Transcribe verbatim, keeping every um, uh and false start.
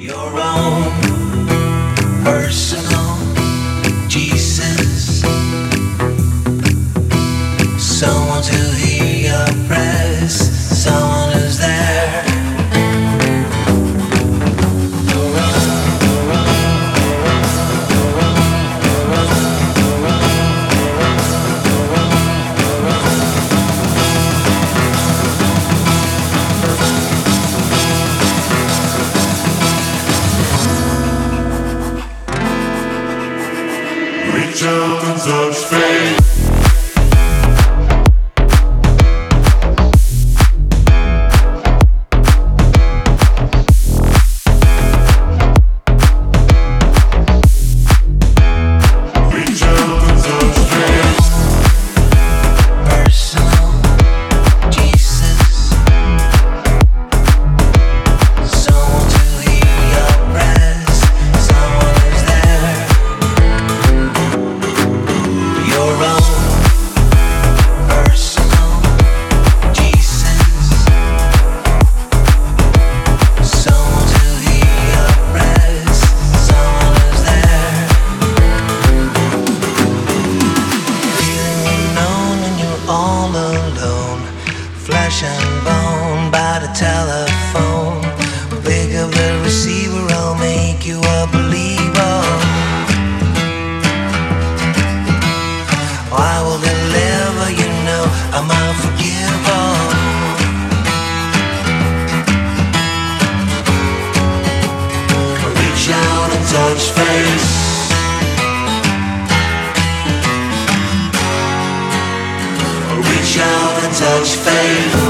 Your own personal Jesus, someone to hear your prayers, someone who's there. Reach out and touch faith. Flesh and bone by the telephone. Pick up the receiver, I'll make you a believer. I will deliver, you know I'm unforgivable. Reach out and touch face. Reach out and touch faith.